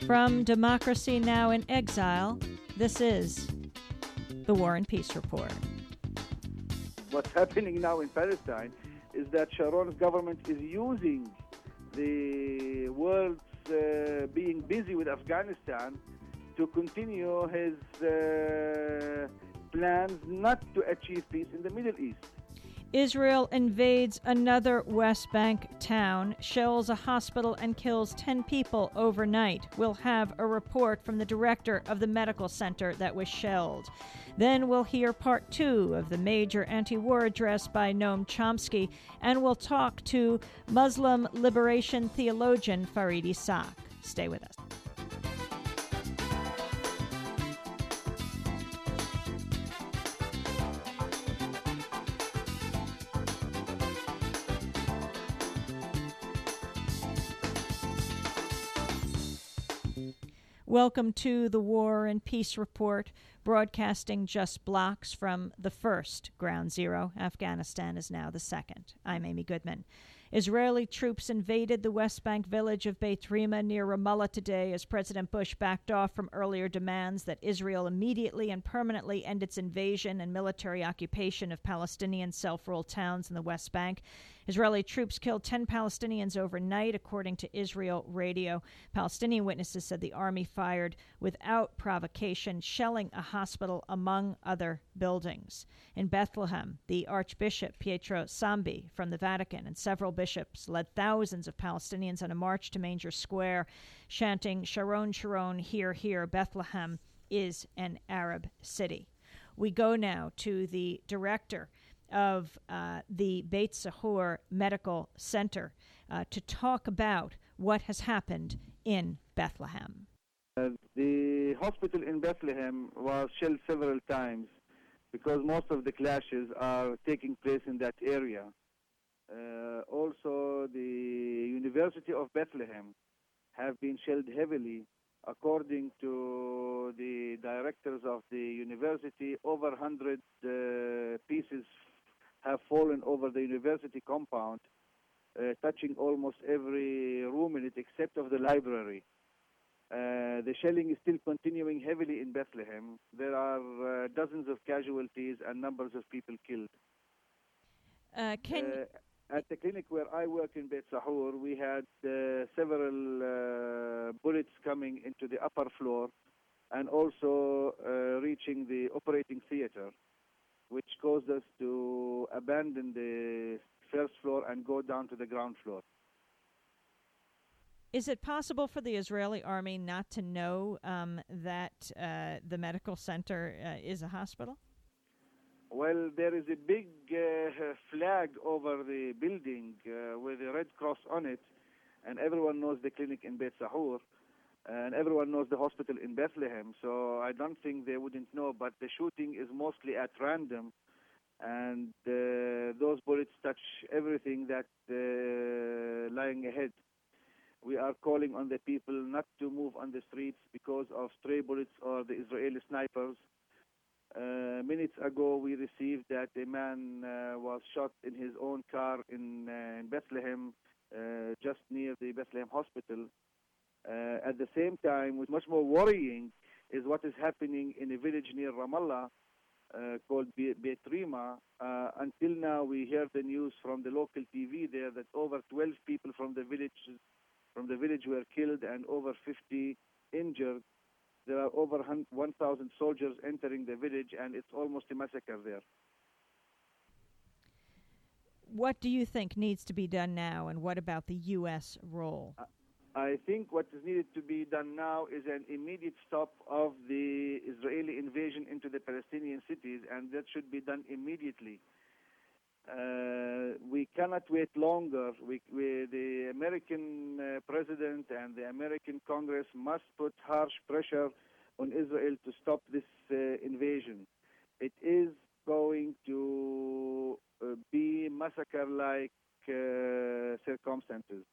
From Democracy Now! In Exile, this is the War and Peace Report. What's happening now in Palestine is that Sharon's government is using the world's being busy with Afghanistan to continue his plans not to achieve peace in the Middle East. Israel invades another West Bank town, shells a hospital, and kills 10 people overnight. We'll have a report from the director of the medical center that was shelled. Then we'll hear part 2 of the major anti-war address by Noam Chomsky, and we'll talk to Muslim liberation theologian Fareed Issaaq. Stay with us. Welcome to the War and Peace Report, broadcasting just blocks from the first Ground Zero. Afghanistan is now the second. I'm Amy Goodman. Israeli troops invaded the West Bank village of Beit Rima near Ramallah today as President Bush backed off from earlier demands that Israel immediately and permanently end its invasion and military occupation of Palestinian self-ruled towns in the West Bank. Israeli troops killed 10 Palestinians overnight, according to Israel Radio. Palestinian witnesses said the army fired without provocation, shelling a hospital, among other buildings. In Bethlehem, the Archbishop Pietro Sambi from the Vatican and several bishops led thousands of Palestinians on a march to Manger Square, chanting, "Sharon, Sharon, hear, hear, Bethlehem is an Arab city." We go now to the director of the Beit Sahur Medical Center to talk about what has happened in Bethlehem. The hospital in Bethlehem was shelled several times because most of the clashes are taking place in that area. Also, the University of Bethlehem have been shelled heavily. According to the directors of the university, over 100 pieces have fallen over the university compound, touching almost every room in it except of the library. The shelling is still continuing heavily in Bethlehem. There are dozens of casualties and numbers of people killed. At the clinic where I work in Beit Sahur, we had several bullets coming into the upper floor and also reaching the operating theater, which caused us to abandon the first floor and go down to the ground floor. Is it possible for the Israeli army not to know that the medical center is a hospital? Well, there is a big flag over the building with a red cross on it, and everyone knows the clinic in Beit Sahur, and everyone knows the hospital in Bethlehem, so I don't think they wouldn't know, but the shooting is mostly at random, and those bullets touch everything that lying ahead. We are calling on the people not to move on the streets because of stray bullets or the Israeli snipers. Minutes ago, we received that a man was shot in his own car in Bethlehem, just near the Bethlehem hospital. At the same time, what's much more worrying is what is happening in a village near Ramallah called Beit Rima. Until now, we hear the news from the local TV there that over 12 people from the village were killed and over 50 injured. There are over 1,000 soldiers entering the village, and it's almost a massacre there. What do you think needs to be done now, and what about the U.S. role? I think what is needed to be done now is an immediate stop of the Israeli invasion into the Palestinian cities, and that should be done immediately. We cannot wait longer. The American president and the American Congress must put harsh pressure on Israel to stop this invasion. It is going to be massacre-like circumstances.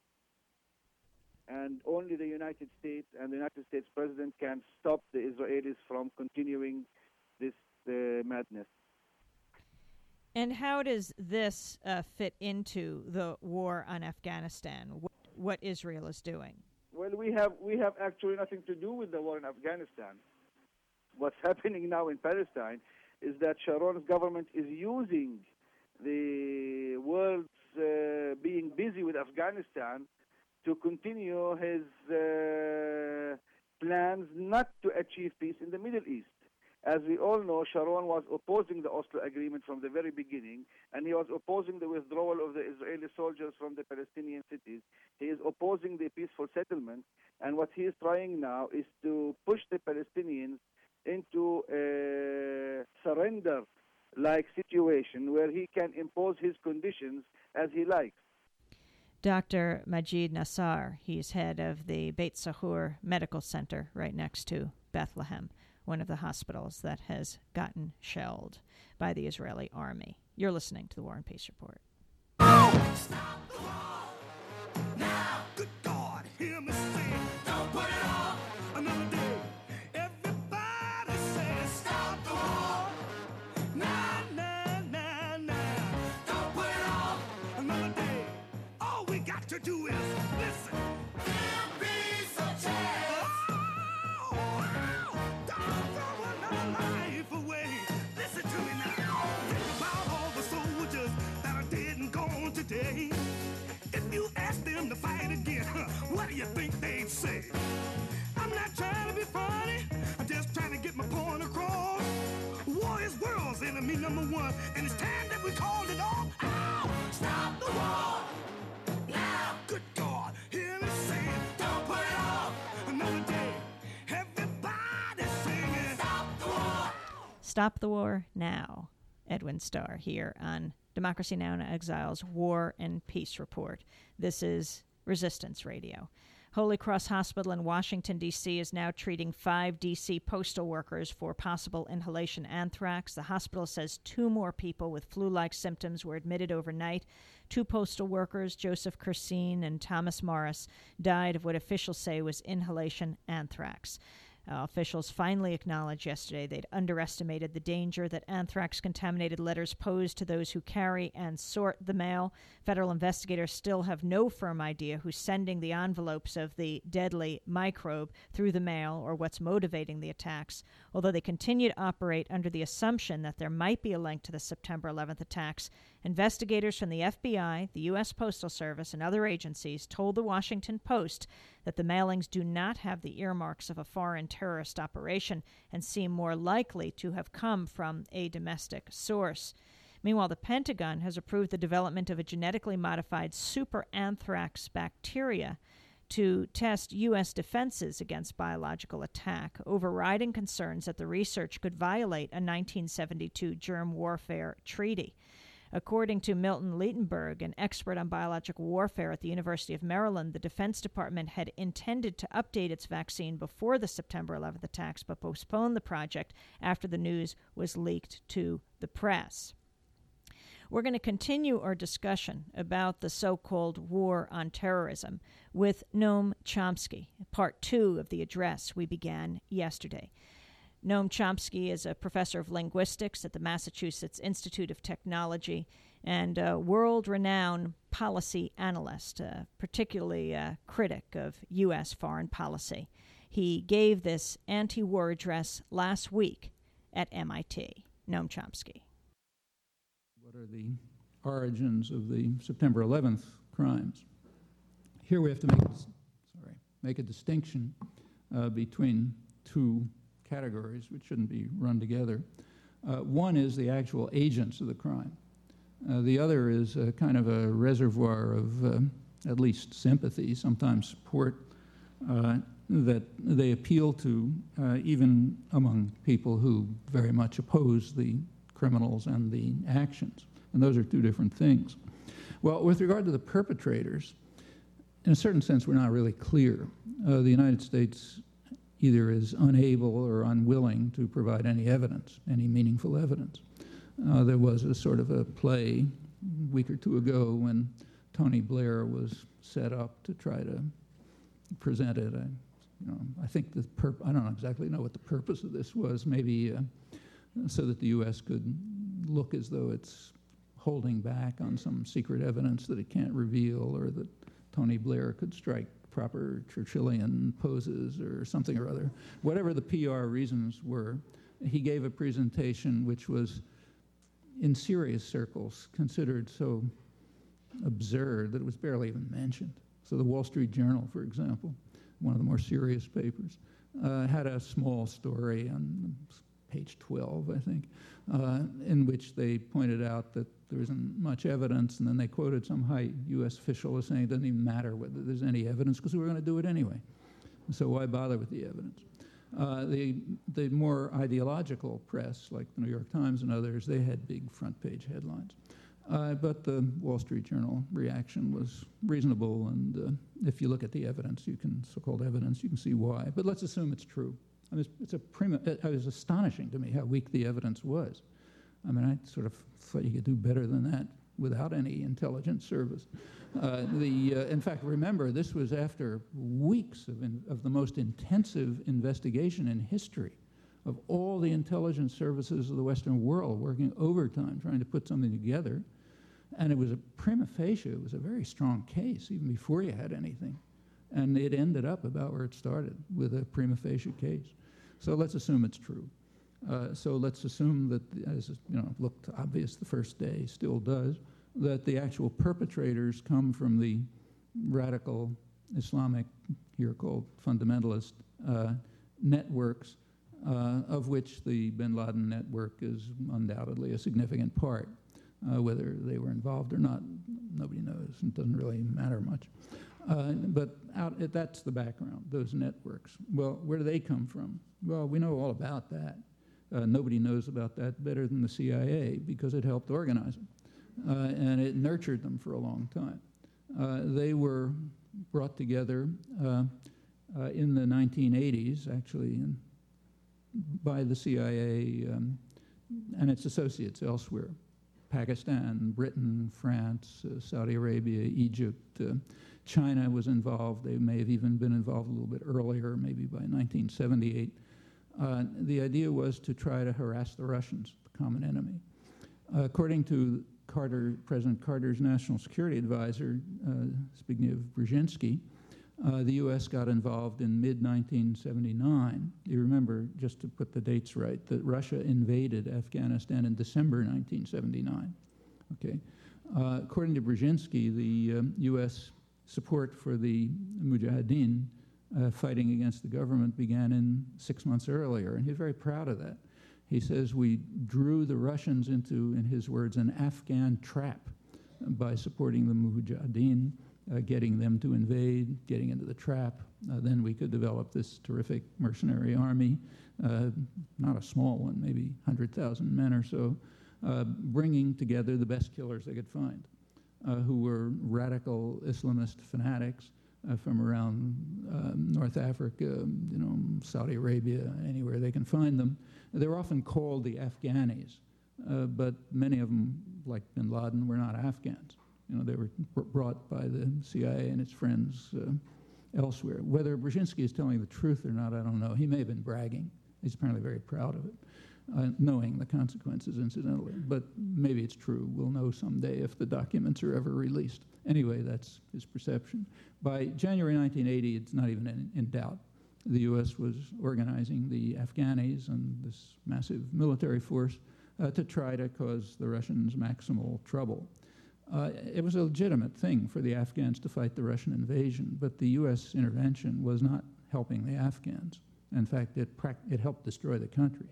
And only the United States and the United States president can stop the Israelis from continuing this madness. And how does this fit into the war on Afghanistan, what Israel is doing? Well, we have actually nothing to do with the war in Afghanistan. What's happening now in Palestine is that Sharon's government is using the world's being busy with Afghanistan to continue his plans not to achieve peace in the Middle East. As we all know, Sharon was opposing the Oslo Agreement from the very beginning, and he was opposing the withdrawal of the Israeli soldiers from the Palestinian cities. He is opposing the peaceful settlement, and what he is trying now is to push the Palestinians into a surrender-like situation where he can impose his conditions as he likes. Dr. Majid Nassar, he's head of the Beit Sahur Medical Center right next to Bethlehem, one of the hospitals that has gotten shelled by the Israeli army. You're listening to the War and Peace Report. Stop the war now. Good God, hear me say, don't put it off another day. Everybody say, stop the war now, now, now, now. Don't put it off another day. All we got to do is listen. Give peace a chance. Don't throw another life away. Listen to me now. Think about all the soldiers that are dead and gone today. If you ask them to fight again, what do you think they'd say? I'm not trying to be funny. I'm just trying to get my point across. War is world's enemy number one, and it's time that we called it off. Ow! Stop the war now. Good God, hear me say, don't put it off another day. Everybody singing, stop the war. Stop the war now. Edwin Starr here on Democracy Now! And Exile's War and Peace Report. This is Resistance Radio. Holy Cross Hospital in Washington, D.C. is now treating 5 D.C. postal workers for possible inhalation anthrax. The hospital says 2 more people with flu-like symptoms were admitted overnight. 2 postal workers, Joseph Kersine and Thomas Morris, died of what officials say was inhalation anthrax. Officials finally acknowledged yesterday they'd underestimated the danger that anthrax-contaminated letters pose to those who carry and sort the mail. Federal investigators still have no firm idea who's sending the envelopes of the deadly microbe through the mail or what's motivating the attacks, although they continue to operate under the assumption that there might be a link to the September 11th attacks. Investigators from the FBI, the U.S. Postal Service, and other agencies told the Washington Post that the mailings do not have the earmarks of a foreign terrorist operation and seem more likely to have come from a domestic source. Meanwhile, the Pentagon has approved the development of a genetically modified super anthrax bacteria to test U.S. defenses against biological attack, overriding concerns that the research could violate a 1972 germ warfare treaty. According to Milton Leitenberg, an expert on biological warfare at the University of Maryland, the Defense Department had intended to update its vaccine before the September 11th attacks, but postponed the project after the news was leaked to the press. We're going to continue our discussion about the so-called war on terrorism with Noam Chomsky, part 2 of the address we began yesterday. Noam Chomsky is a professor of linguistics at the Massachusetts Institute of Technology and a world-renowned policy analyst, particularly a critic of U.S. foreign policy. He gave this anti-war address last week at MIT. Noam Chomsky. What are the origins of the September 11th crimes? Here we have to make a distinction between 2 categories, which shouldn't be run together. One is the actual agents of the crime. The other is a kind of a reservoir of at least sympathy, sometimes support, that they appeal to even among people who very much oppose the criminals and the actions. And those are 2 different things. Well, with regard to the perpetrators, in a certain sense, we're not really clear. The United States either is unable or unwilling to provide any evidence, any meaningful evidence. There was a sort of a play a week or 2 ago when Tony Blair was set up to try to present it. I think I don't exactly know what the purpose of this was, maybe so that the U.S. could look as though it's holding back on some secret evidence that it can't reveal, or that Tony Blair could strike proper Churchillian poses or something or other. Whatever the PR reasons were, he gave a presentation which was, in serious circles, considered so absurd that it was barely even mentioned. So the Wall Street Journal, for example, one of the more serious papers, had a small story on page 12, I think, in which they pointed out that there isn't much evidence, and then they quoted some high U.S. official as saying it doesn't even matter whether there's any evidence because we're going to do it anyway. So why bother with the evidence? The more ideological press, like the New York Times and others, they had big front-page headlines. But the Wall Street Journal reaction was reasonable, and if you look at the evidence, so-called evidence, you can see why. But let's assume it's true. I mean, it was astonishing to me how weak the evidence was. I mean, I sort of thought you could do better than that without any intelligence service. In fact, remember, this was after weeks of the most intensive investigation in history of all the intelligence services of the Western world working overtime trying to put something together. And it was a prima facie, it was a very strong case, even before you had anything. And it ended up about where it started, with a prima facie case. So let's assume it's true. So let's assume that, as looked obvious the first day, still does, that the actual perpetrators come from the radical Islamic, here called fundamentalist, networks, of which the bin Laden network is undoubtedly a significant part. Whether they were involved or not, nobody knows. It doesn't really matter much. But that's the background, those networks. Well, where do they come from? Well, we know all about that. Nobody knows about that better than the CIA because it helped organize them. And it nurtured them for a long time. They were brought together in the 1980s, actually, by the CIA and its associates elsewhere. Pakistan, Britain, France, Saudi Arabia, Egypt, China was involved. They may have even been involved a little bit earlier, maybe by 1978. The idea was to try to harass the Russians, the common enemy. According to President Carter's national security advisor, Zbigniew Brzezinski, the U.S. got involved in mid-1979. You remember, just to put the dates right, that Russia invaded Afghanistan in December 1979. Okay. According to Brzezinski, the U.S. support for the Mujahideen fighting against the government began in 6 months earlier, and he's very proud of that. He says we drew the Russians into, in his words, an Afghan trap by supporting the Mujahideen, getting them to invade, getting into the trap. Then we could develop this terrific mercenary army, not a small one, maybe 100,000 men or so, bringing together the best killers they could find, who were radical Islamist fanatics from around North Africa, Saudi Arabia, anywhere they can find them. They're often called the Afghanis, but many of them, like bin Laden, were not Afghans. They were brought by the CIA and its friends elsewhere. Whether Brzezinski is telling the truth or not, I don't know. He may have been bragging. He's apparently very proud of it, knowing the consequences, incidentally. But maybe it's true. We'll know someday if the documents are ever released. Anyway, that's his perception. By January 1980, it's not even in doubt. The U.S. was organizing the Afghanis and this massive military force to try to cause the Russians maximal trouble. It was a legitimate thing for the Afghans to fight the Russian invasion, but the U.S. intervention was not helping the Afghans. In fact, it helped destroy the country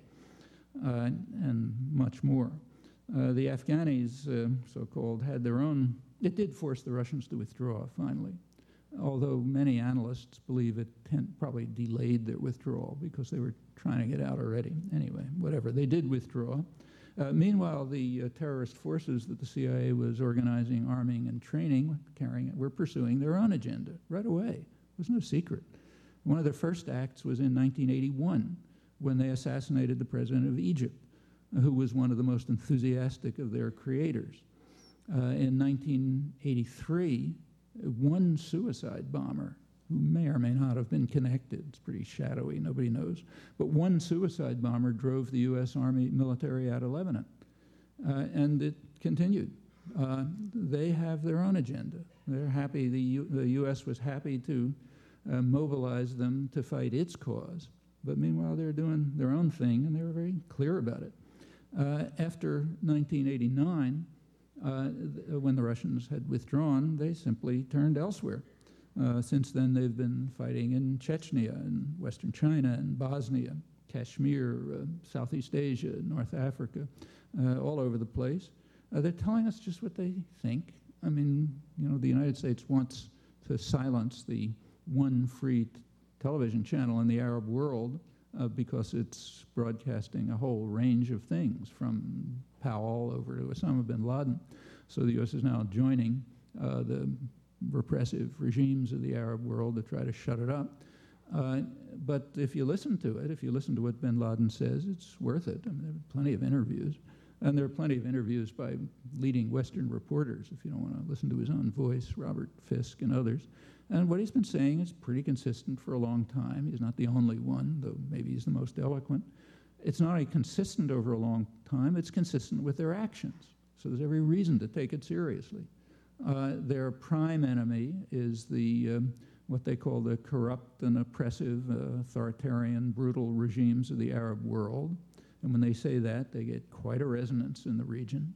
and much more. The Afghanis, so-called, had their own. It did force the Russians to withdraw, finally, although many analysts believe it probably delayed their withdrawal because they were trying to get out already. Anyway, whatever, they did withdraw. Meanwhile, the terrorist forces that the CIA was organizing, arming, and training, were pursuing their own agenda right away. It was no secret. One of their first acts was in 1981 when they assassinated the president of Egypt, who was one of the most enthusiastic of their creators. In 1983, one suicide bomber, who may or may not have been connected, it's pretty shadowy, nobody knows, but one suicide bomber drove the U.S. Army military out of Lebanon. And it continued. They have their own agenda. They're happy, the U.S. was happy to mobilize them to fight its cause. But meanwhile, they're doing their own thing, and they were very clear about it. After 1989, when the Russians had withdrawn, they simply turned elsewhere. Since then, they've been fighting in Chechnya, in Western China, and Bosnia, Kashmir, Southeast Asia, North Africa, all over the place. They're telling us just what they think. I mean, the United States wants to silence the one free television channel in the Arab world because it's broadcasting a whole range of things, from Powell over to Osama bin Laden. So the U.S. is now joining the repressive regimes of the Arab world to try to shut it up. But if you listen to it, if you listen to what bin Laden says, it's worth it. I mean, there are plenty of interviews. And there are plenty of interviews by leading Western reporters, if you don't want to listen to his own voice, Robert Fisk and others. And what he's been saying is pretty consistent for a long time. He's not the only one, though maybe he's the most eloquent. It's not only consistent over a long time, it's consistent with their actions. So there's every reason to take it seriously. Their prime enemy is the what they call the corrupt and oppressive, authoritarian, brutal regimes of the Arab world. And when they say that, they get quite a resonance in the region.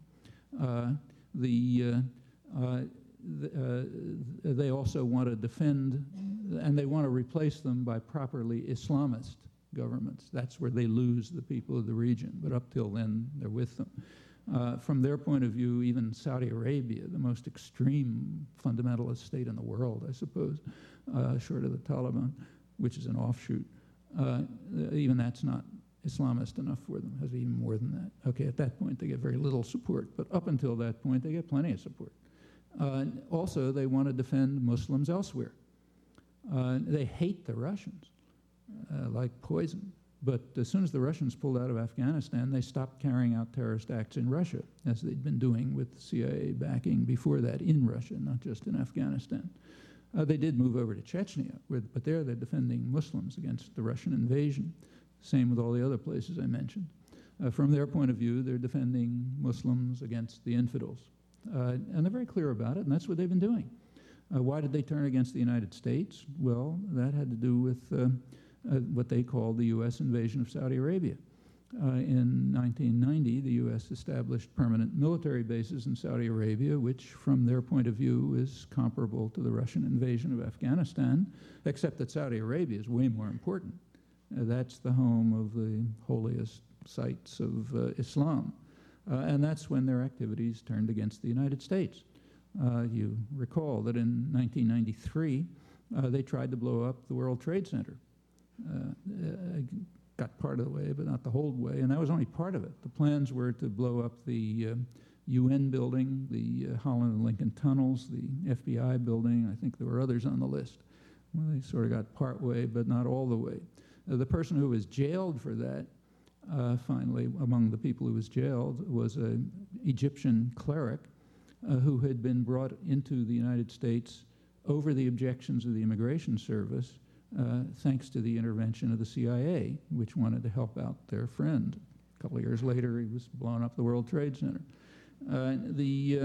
They also want to defend, and they want to replace them by properly Islamist governments. That's where they lose the people of the region, but up till then, they're with them. From their point of view, even Saudi Arabia, the most extreme fundamentalist state in the world, I suppose, short of the Taliban, which is an offshoot, even that's not Islamist enough for them, has even more than that. Okay, at that point, they get very little support, but up until that point, they get plenty of support. Also, they want to defend Muslims elsewhere. They hate the Russians like poison. But as soon as the Russians pulled out of Afghanistan, they stopped carrying out terrorist acts in Russia, as they'd been doing with CIA backing before that in Russia, not just in Afghanistan. They did move over to Chechnya, but there they're defending Muslims against the Russian invasion. Same with all the other places I mentioned. From their point of view, they're defending Muslims against the infidels. And they're very clear about it, and that's what they've been doing. Why did they turn against the United States? Well, that had to do with what they called the U.S. invasion of Saudi Arabia. In 1990, the U.S. established permanent military bases in Saudi Arabia, which, from their point of view, is comparable to the Russian invasion of Afghanistan, except that Saudi Arabia is way more important. That's the home of the holiest sites of Islam. And that's when their activities turned against the United States. You recall that in 1993, they tried to blow up the World Trade Center. Got part of the way, but not the whole way, and that was only part of it. The plans were to blow up the UN building, the Holland and Lincoln tunnels, the FBI building. I think there were others on the list. Well, they sort of got part way, but not all the way. The person who was jailed for that, finally, among the people who was jailed, was an Egyptian cleric who had been brought into the United States over the objections of the Immigration Service, thanks to the intervention of the CIA, which wanted to help out their friend. A couple of years later, he was blowing up the World Trade Center. And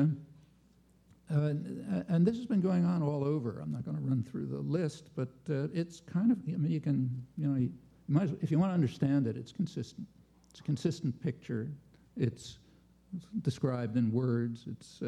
this has been going on all over. I'm not going to run through the list, but it's kind of, I mean, you can, you might as well, if you want to understand it, it's consistent. It's a consistent picture. It's described in words. It's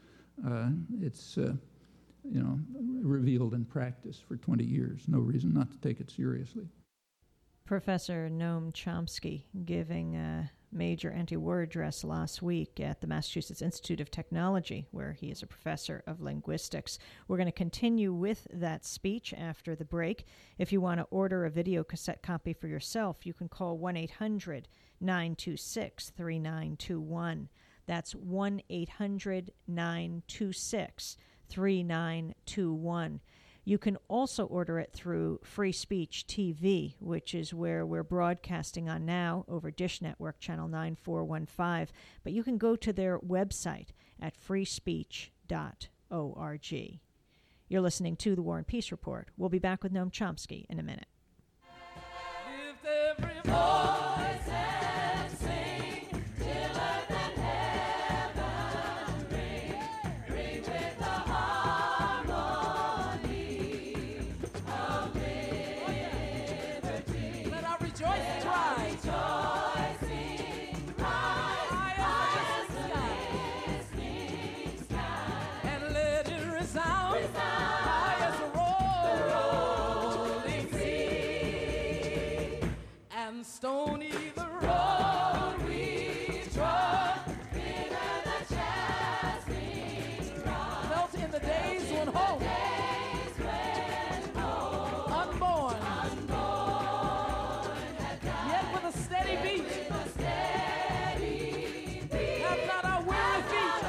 revealed in practice for 20 years. No reason not to take it seriously. Professor Noam Chomsky giving a major anti-war address last week at the Massachusetts Institute of Technology, where he is a professor of linguistics. We're going to continue with that speech after the break. If you want to order a video cassette copy for yourself, you can call 1-800-926-3921. That's 1-800-926-3921. You can also order it through Free Speech TV, which is where we're broadcasting on now over Dish Network, channel 9415. But you can go to their website at freespeech.org. You're listening to The War and Peace Report. We'll be back with Noam Chomsky in a minute. Lift every voice and sing till earth and heaven ring, ring with the harmony of and stony the road we trod, bitter the chastening rod. Felt in the days when hope, unborn, yet with a steady beat, have not our weary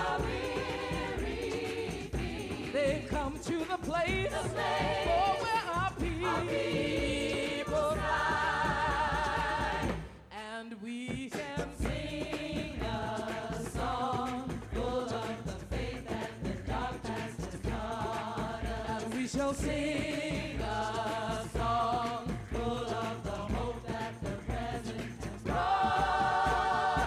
feet. They come to the place, for where our people lie, and we can sing a song full of the faith that the dark past has taught us. And we shall sing a song full of the hope that the present has brought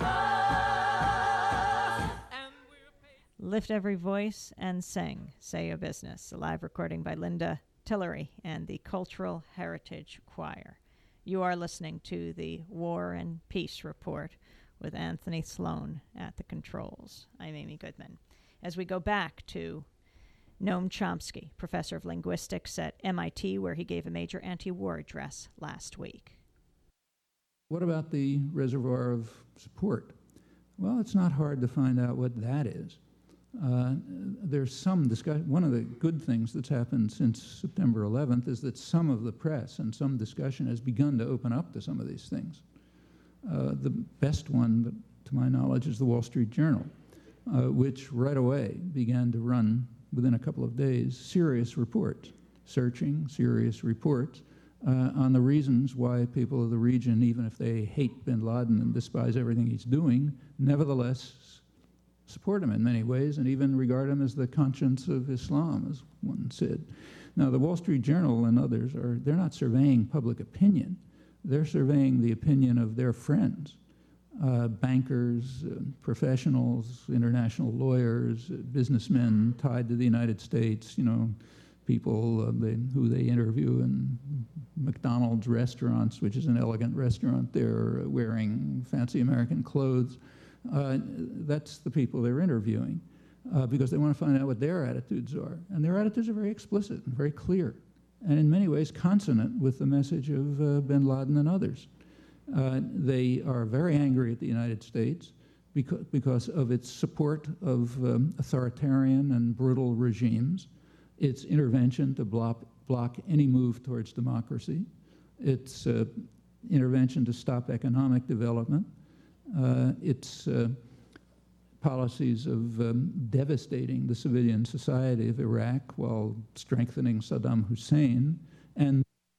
us. And we're Lift every voice and sing, Say Your Business, a live recording by Linda Tillery and the Cultural Heritage Choir. You are listening to the War and Peace Report with Anthony Sloan at the controls. I'm Amy Goodman. As we go back to Noam Chomsky, professor of linguistics at MIT, where he gave a major anti-war address last week. What about the reservoir of support? Well, it's not hard to find out what that is. There's some discussion. One of the good things that's happened since September 11th is that some of the press and some discussion has begun to open up to some of these things. The best one, to my knowledge, is the Wall Street Journal, which right away began to run, within a couple of days, serious reports, serious reports on the reasons why people of the region, even if they hate bin Laden and despise everything he's doing, nevertheless support him in many ways and even regard him as the conscience of Islam, as one said. Now, the Wall Street Journal and others, they're not surveying public opinion. They're surveying the opinion of their friends, bankers, professionals, international lawyers, businessmen tied to the United States, people who they interview in McDonald's restaurants, which is an elegant restaurant. They're wearing fancy American clothes. That's the people they're interviewing because they want to find out what their attitudes are. And their attitudes are very explicit and very clear, and in many ways consonant with the message of bin Laden and others. They are very angry at the United States because of its support of authoritarian and brutal regimes, its intervention to block any move towards democracy, its intervention to stop economic development, its policies of devastating the civilian society of Iraq while strengthening Saddam Hussein, and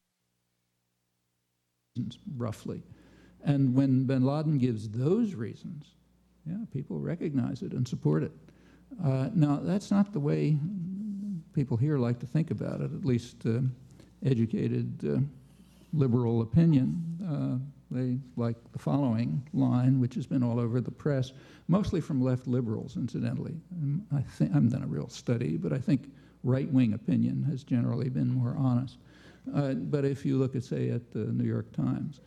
roughly. And when bin Laden gives those reasons, people recognize it and support it. Now, that's not the way people here like to think about it, at least educated liberal opinion. They like the following line, which has been all over the press, mostly from left liberals, incidentally. I haven't done a real study, but I think right-wing opinion has generally been more honest. But if you look at, say, at the New York Times,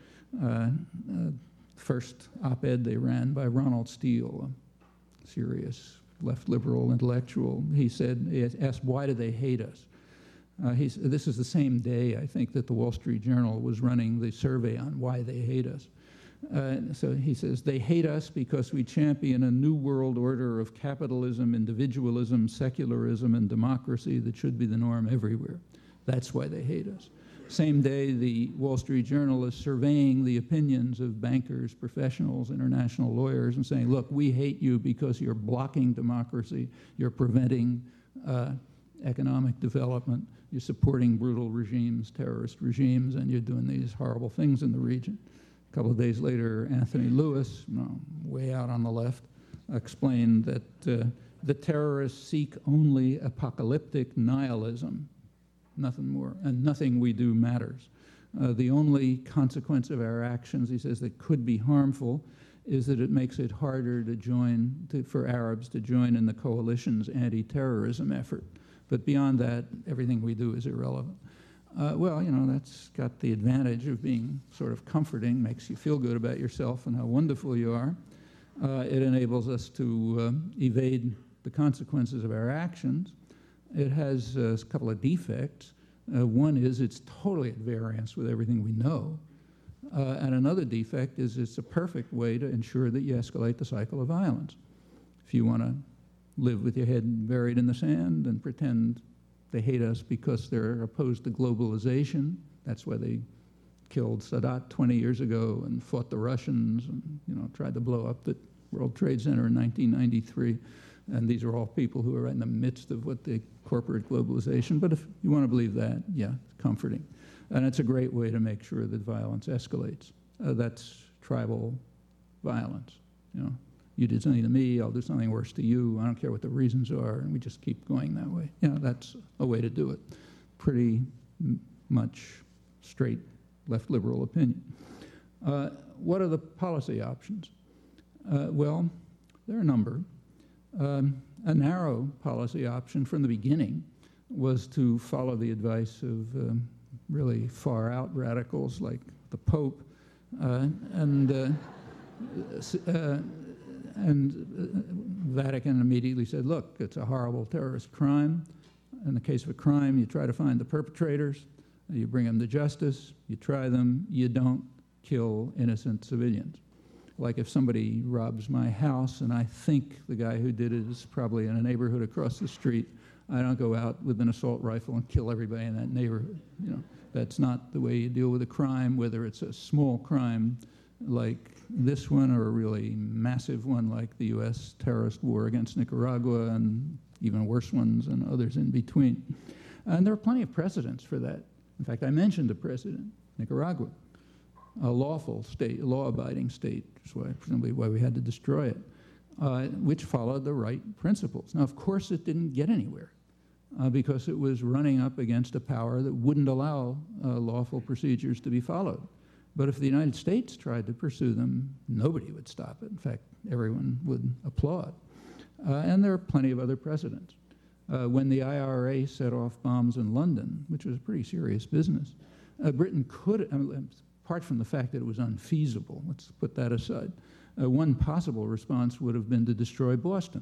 first op-ed they ran by Ronald Steele, a serious left liberal intellectual, he asked, why do they hate us? This is the same day, I think, that the Wall Street Journal was running the survey on why they hate us. So he says, they hate us because we champion a new world order of capitalism, individualism, secularism, and democracy that should be the norm everywhere. That's why they hate us. Same day, the Wall Street Journal is surveying the opinions of bankers, professionals, international lawyers, and saying, look, we hate you because you're blocking democracy, you're preventing economic development, you're supporting brutal regimes, terrorist regimes, and you're doing these horrible things in the region. A couple of days later, Anthony Lewis, way out on the left, explained that the terrorists seek only apocalyptic nihilism, nothing more, and nothing we do matters. The only consequence of our actions, he says, that could be harmful is that it makes it harder for Arabs to join in the coalition's anti-terrorism effort. But beyond that, everything we do is irrelevant. Well, that's got the advantage of being sort of comforting, makes you feel good about yourself and how wonderful you are. It enables us to evade the consequences of our actions. It has a couple of defects. One is it's totally at variance with everything we know. And another defect is it's a perfect way to ensure that you escalate the cycle of violence. If you want to live with your head buried in the sand and pretend they hate us because they're opposed to globalization, that's why they killed Sadat 20 years ago and fought the Russians and tried to blow up the World Trade Center in 1993. And these are all people who are in the midst of what the corporate globalization. But if you want to believe that, yeah, it's comforting. And it's a great way to make sure that violence escalates. That's tribal violence. You did something to me, I'll do something worse to you. I don't care what the reasons are, and we just keep going that way. That's a way to do it. Pretty much straight left liberal opinion. What are the policy options? Well, there are a number. A narrow policy option from the beginning was to follow the advice of really far-out radicals like the Pope, and Vatican immediately said, look, it's a horrible terrorist crime. In the case of a crime, you try to find the perpetrators, you bring them to justice, you try them, you don't kill innocent civilians. Like if somebody robs my house and I think the guy who did it is probably in a neighborhood across the street, I don't go out with an assault rifle and kill everybody in that neighborhood. That's not the way you deal with a crime, whether it's a small crime like this one or a really massive one like the U.S. terrorist war against Nicaragua and even worse ones and others in between. And there are plenty of precedents for that. In fact, I mentioned a precedent, Nicaragua, a lawful state, a law-abiding state, which is presumably why we had to destroy it, which followed the right principles. Now, of course, it didn't get anywhere because it was running up against a power that wouldn't allow lawful procedures to be followed. But if the United States tried to pursue them, nobody would stop it. In fact, everyone would applaud. And there are plenty of other precedents. When the IRA set off bombs in London, which was a pretty serious business, Britain could, apart from the fact that it was unfeasible, let's put that aside, one possible response would have been to destroy Boston,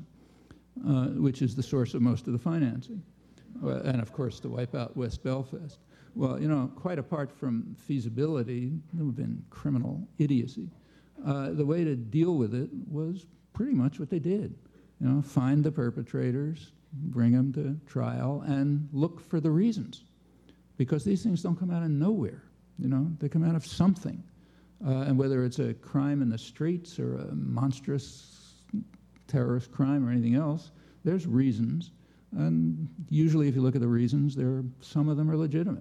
which is the source of most of the financing, and of course to wipe out West Belfast. Well, quite apart from feasibility, there would have been criminal idiocy. The way to deal with it was pretty much what they did. Find the perpetrators, bring them to trial, and look for the reasons. Because these things don't come out of nowhere. They come out of something. And whether it's a crime in the streets or a monstrous terrorist crime or anything else, there's reasons. And usually if you look at the reasons, some of them are legitimate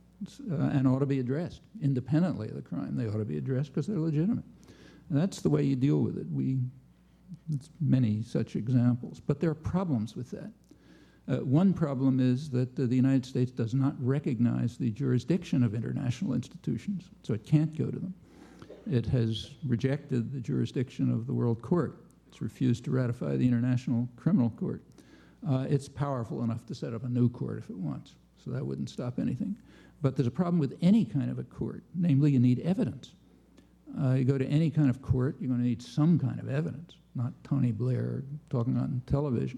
and ought to be addressed. Independently of the crime, they ought to be addressed because they're legitimate. And that's the way you deal with it. It's many such examples. But there are problems with that. One problem is that the United States does not recognize the jurisdiction of international institutions, so it can't go to them. It has rejected the jurisdiction of the World Court. It's refused to ratify the International Criminal Court. It's powerful enough to set up a new court if it wants, so that wouldn't stop anything. But there's a problem with any kind of a court, namely you need evidence. You go to any kind of court, you're going to need some kind of evidence, not Tony Blair talking on television.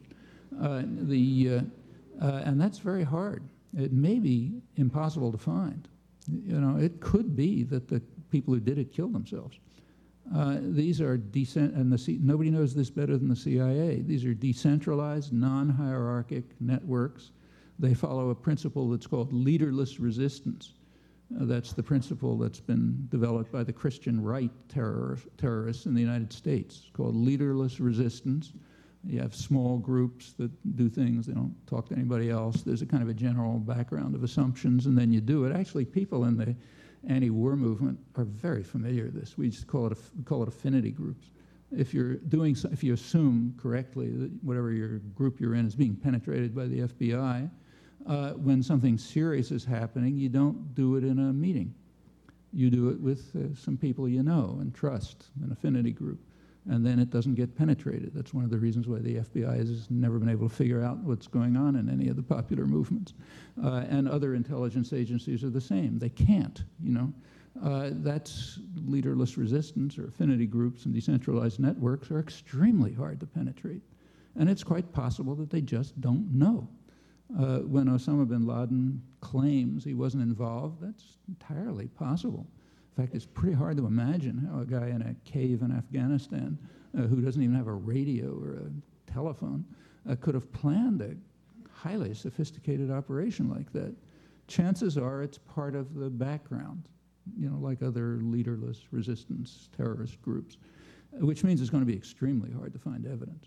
And that's very hard. It may be impossible to find. It could be that the people who did it killed themselves. These are nobody knows this better than the CIA. These are decentralized, non-hierarchic networks. They follow a principle that's called leaderless resistance. That's the principle that's been developed by the Christian right terrorists in the United States. It's called leaderless resistance. You have small groups that do things. They don't talk to anybody else. There's a kind of a general background of assumptions, and then you do it. Actually, people in the anti-war movement are very familiar with this. We just call it affinity groups. If you assume correctly that whatever your group you're in is being penetrated by the FBI, when something serious is happening, you don't do it in a meeting. You do it with some people you know and trust, an affinity group, and then it doesn't get penetrated. That's one of the reasons why the FBI has never been able to figure out what's going on in any of the popular movements. And other intelligence agencies are the same. They can't, That's leaderless resistance, or affinity groups and decentralized networks are extremely hard to penetrate. And it's quite possible that they just don't know. When Osama bin Laden claims he wasn't involved, that's entirely possible. In fact, it's pretty hard to imagine how a guy in a cave in Afghanistan who doesn't even have a radio or a telephone could have planned a highly sophisticated operation like that. Chances are it's part of the background, like other leaderless resistance terrorist groups, which means it's going to be extremely hard to find evidence.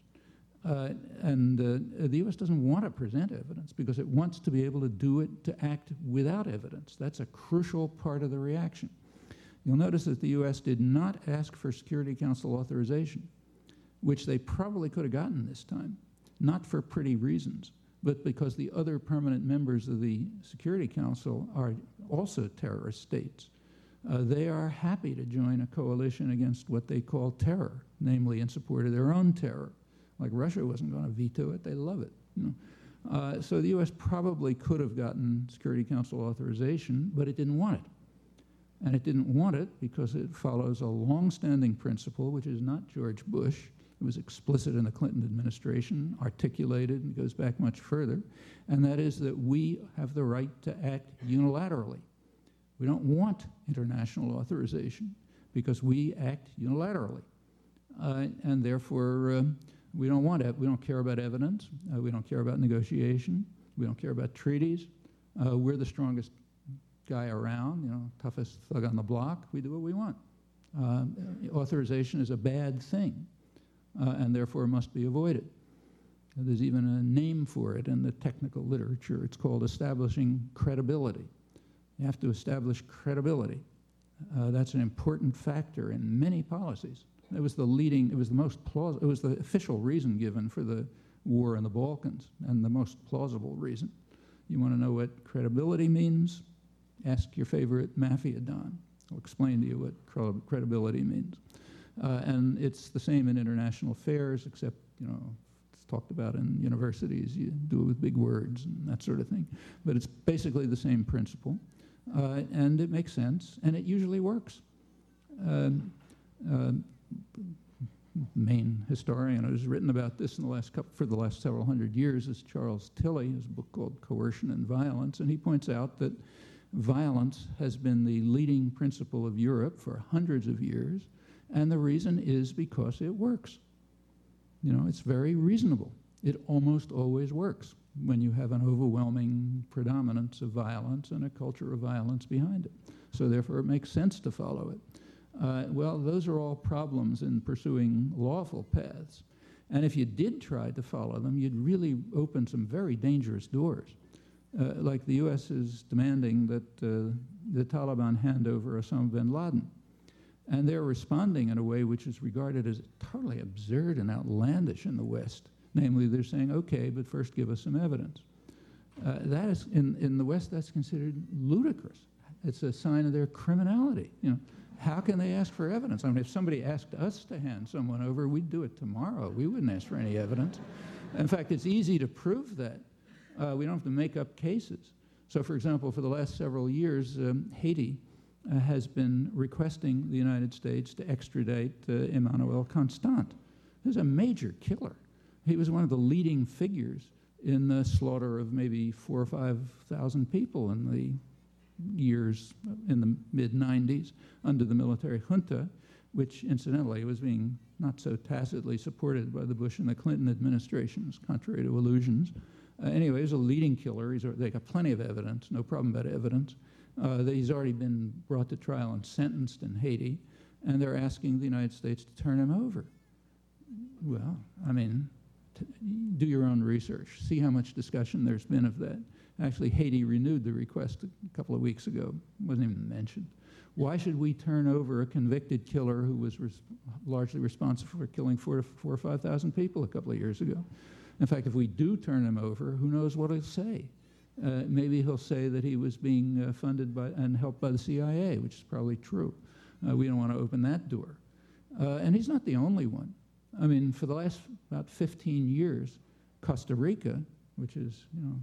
The U.S. doesn't want to present evidence because it wants to be able to do it, to act without evidence. That's a crucial part of the reaction. You'll notice that the U.S. did not ask for Security Council authorization, which they probably could have gotten this time, not for pretty reasons, but because the other permanent members of the Security Council are also terrorist states. They are happy to join a coalition against what they call terror, namely in support of their own terror. Like Russia wasn't going to veto it, they love it. So the U.S. probably could have gotten Security Council authorization, but it didn't want it. And it didn't want it because it follows a long-standing principle, which is not George Bush. It was explicit in the Clinton administration, articulated, and goes back much further, and that is that we have the right to act unilaterally. We don't want international authorization because we act unilaterally. And therefore, we don't want it. We don't care about evidence. We don't care about negotiation. We don't care about treaties. We're the strongest guy around, toughest thug on the block. We do what we want. Authorization is a bad thing, and therefore must be avoided. There's even a name for it in the technical literature. It's called establishing credibility. You have to establish credibility. That's an important factor in many policies. It was the official reason given for the war in the Balkans, and the most plausible reason. You want to know what credibility means? Ask your favorite mafia don. I'll explain to you what credibility means. And it's the same in international affairs, except, it's talked about in universities. You do it with big words and that sort of thing. But it's basically the same principle. And it makes sense, and it usually works. Main historian who's written about this for the last several hundred years is Charles Tilly, his book called Coercion and Violence, and he points out that violence has been the leading principle of Europe for hundreds of years, and the reason is because it works. It's very reasonable. It almost always works when you have an overwhelming predominance of violence and a culture of violence behind it. So therefore it makes sense to follow it. Well, those are all problems in pursuing lawful paths. And if you did try to follow them, you'd really open some very dangerous doors. Like the U.S. is demanding that the Taliban hand over Osama bin Laden. And they're responding in a way which is regarded as totally absurd and outlandish in the West. Namely, they're saying, okay, but first give us some evidence. That is, in the West, that's considered ludicrous. It's a sign of their criminality. How can they ask for evidence? I mean, if somebody asked us to hand someone over, we'd do it tomorrow. We wouldn't ask for any evidence. In fact, it's easy to prove that. We don't have to make up cases. So, for example, for the last several years, Haiti has been requesting the United States to extradite Emmanuel Constant, who's a major killer. He was one of the leading figures in the slaughter of maybe 4,000 or 5,000 people in the years in the mid-90s under the military junta, which incidentally was being not so tacitly supported by the Bush and the Clinton administrations, contrary to illusions. Anyway, he's a leading killer. They got plenty of evidence, no problem about evidence. He's already been brought to trial and sentenced in Haiti, and they're asking the United States to turn him over. Well, I mean, do your own research. See how much discussion there's been of that. Actually, Haiti renewed the request a couple of weeks ago. It wasn't even mentioned. Why should we turn over a convicted killer who was largely responsible for killing 4,000 or 5,000 people a couple of years ago? In fact, if we do turn him over, who knows what he'll say? Maybe he'll say that he was being funded by and helped by the CIA, which is probably true. We don't want to open that door. And he's not the only one. I mean, for the last about 15 years, Costa Rica, which is,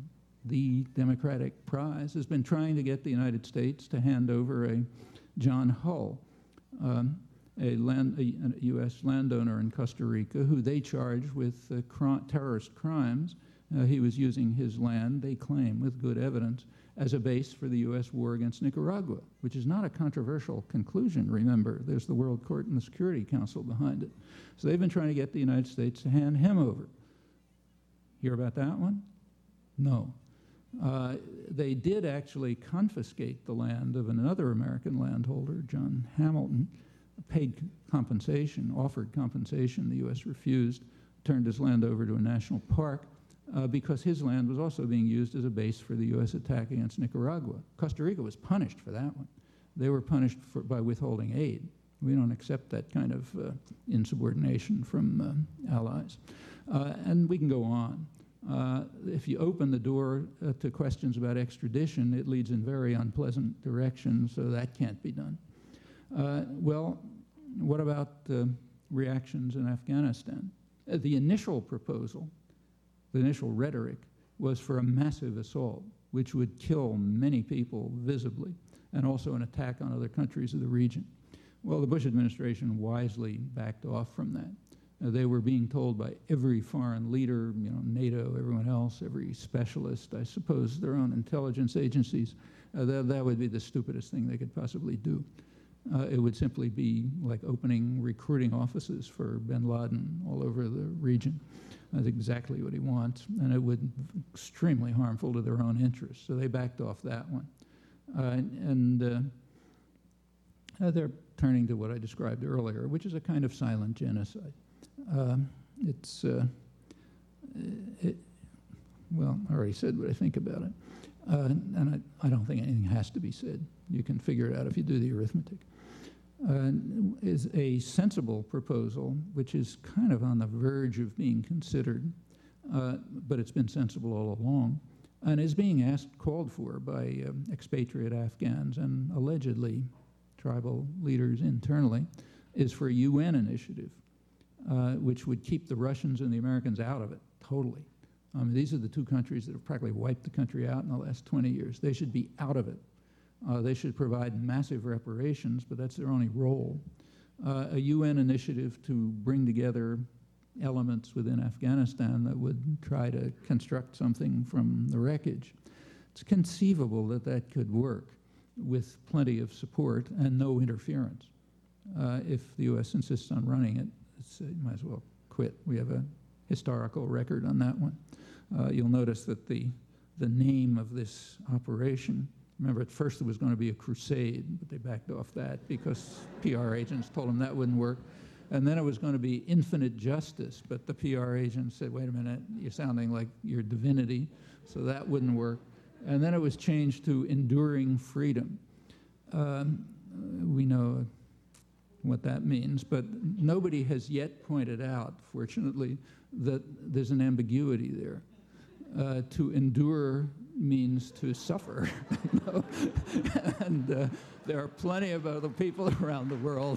the Democratic prize, has been trying to get the United States to hand over a John Hull, a U.S. landowner in Costa Rica, who they charge with terrorist crimes. He was using his land, they claim, with good evidence, as a base for the U.S. war against Nicaragua, which is not a controversial conclusion, remember. There's the World Court and the Security Council behind it. So they've been trying to get the United States to hand him over. Hear about that one? No. They did actually confiscate the land of another American landholder, John Hamilton, paid compensation, offered compensation. The U.S. refused, turned his land over to a national park because his land was also being used as a base for the U.S. attack against Nicaragua. Costa Rica was punished for that one. They were punished by withholding aid. We don't accept that kind of insubordination from allies. And we can go on. If you open the door to questions about extradition, it leads in very unpleasant directions, so that can't be done. Well, what about reactions in Afghanistan? The initial proposal, the initial rhetoric, was for a massive assault, which would kill many people visibly, and also an attack on other countries of the region. Well, the Bush administration wisely backed off from that. They were being told by every foreign leader, you know, NATO, everyone else, every specialist, I suppose their own intelligence agencies, that would be the stupidest thing they could possibly do. It would simply be like opening recruiting offices for bin Laden all over the region. That's exactly what he wants, and it would be extremely harmful to their own interests. So they backed off that one. They're turning to what I described earlier, which is a kind of silent genocide. Well, I already said what I think about it. And I don't think anything has to be said. You can figure it out if you do the arithmetic. Is a sensible proposal, which is kind of on the verge of being considered, but it's been sensible all along, and is being called for by expatriate Afghans and allegedly tribal leaders internally, is for a UN initiative, which would keep the Russians and the Americans out of it, totally. These are the two countries that have practically wiped the country out in the last 20 years. They should be out of it. They should provide massive reparations, but that's their only role. A UN initiative to bring together elements within Afghanistan that would try to construct something from the wreckage. It's conceivable that that could work with plenty of support and no interference. If the U.S. insists on running it, you might as well quit. We have a historical record on that one. You'll notice that the name of this operation, remember at first it was going to be a crusade, but they backed off that because PR agents told them that wouldn't work. And then it was going to be infinite justice, but the PR agents said, wait a minute, you're sounding like you're divinity, so that wouldn't work. And then it was changed to enduring freedom. We know what that means, but nobody has yet pointed out, fortunately, that there's an ambiguity there. To endure means to suffer, you know? And there are plenty of other people around the world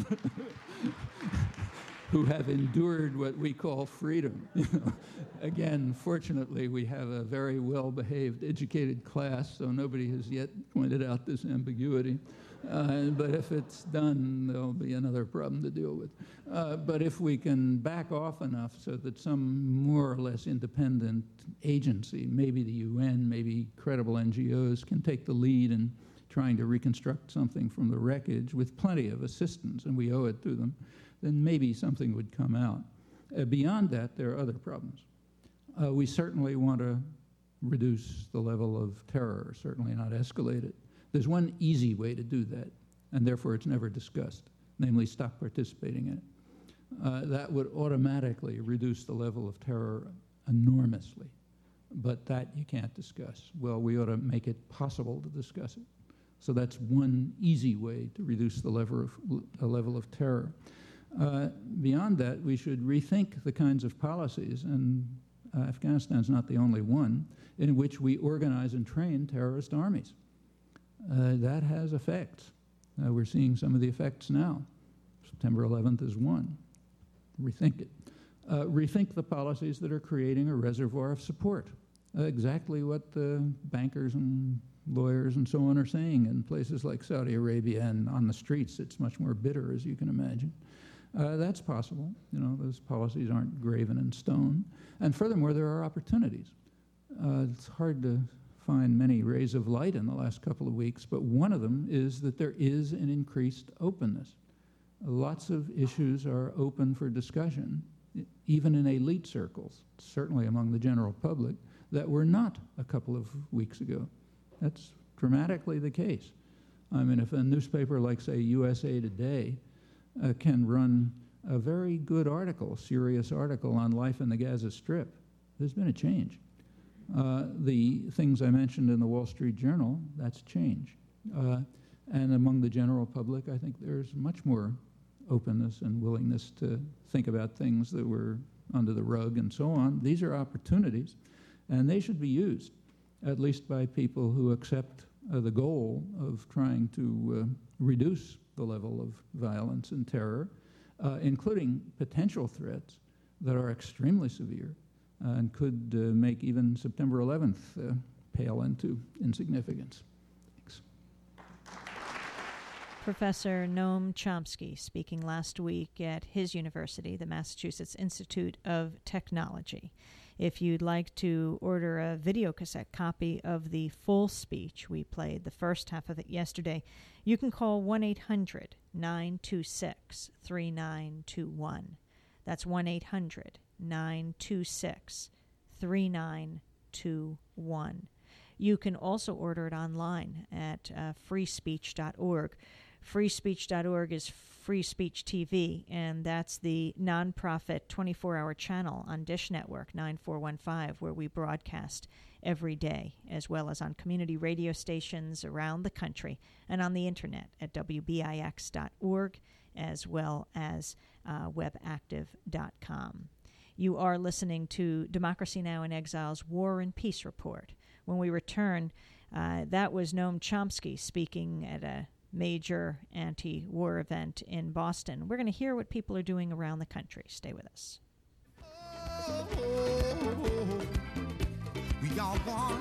who have endured what we call freedom. You know? Again, fortunately, we have a very well-behaved, educated class, so nobody has yet pointed out this ambiguity. But if it's done, there'll be another problem to deal with. But if we can back off enough so that some more or less independent agency, maybe the UN, maybe credible NGOs, can take the lead in trying to reconstruct something from the wreckage with plenty of assistance, and we owe it to them, then maybe something would come out. Beyond that, there are other problems. We certainly want to reduce the level of terror, certainly not escalate it. There's one easy way to do that, and therefore it's never discussed, namely stop participating in it. That would automatically reduce the level of terror enormously, but that you can't discuss. Well, we ought to make it possible to discuss it. So that's one easy way to reduce the level of terror. Beyond that, we should rethink the kinds of policies, and Afghanistan's not the only one, in which we organize and train terrorist armies. That has effects. We're seeing some of the effects now. September 11th is one. Rethink it. Rethink the policies that are creating a reservoir of support. Exactly what the bankers and lawyers and so on are saying in places like Saudi Arabia, and on the streets it's much more bitter, as you can imagine. That's possible. You know, those policies aren't graven in stone. And furthermore, there are opportunities. It's hard to find many rays of light in the last couple of weeks, but one of them is that there is an increased openness. Lots of issues are open for discussion, even in elite circles, certainly among the general public, that were not a couple of weeks ago. That's dramatically the case. I mean, if a newspaper like, say, USA Today can run a very good article, serious article on life in the Gaza Strip, there's been a change. The things I mentioned in the Wall Street Journal, that's change. And among the general public, I think there's much more openness and willingness to think about things that were under the rug and so on. These are opportunities, and they should be used, at least by people who accept the goal of trying to reduce the level of violence and terror, including potential threats that are extremely severe and could make even September 11th pale into insignificance. Thanks. Professor Noam Chomsky speaking last week at his university, the Massachusetts Institute of Technology. If you'd like to order a videocassette copy of the full speech, we played the first half of it yesterday, you can call 1-800-926-3921. That's 1-800-926-3921. You can also order it online at freespeech.org. Freespeech.org is Free Speech TV, and that's the nonprofit 24-hour channel on Dish Network 9415, where we broadcast every day, as well as on community radio stations around the country and on the internet at WBIX.org, as well as webactive.com. You are listening to Democracy Now! In Exile's War and Peace Report. When we return, that was Noam Chomsky speaking at a major anti-war event in Boston. We're going to hear what people are doing around the country. Stay with us. We are one.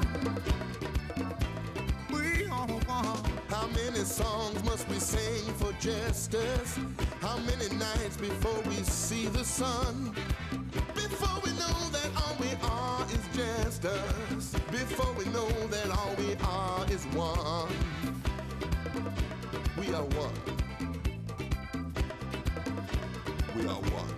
We are one. How many songs must we sing for justice? How many nights before we see the sun? Before we know that all we are is just us. Before we know that all we are is one. We are one. We are one.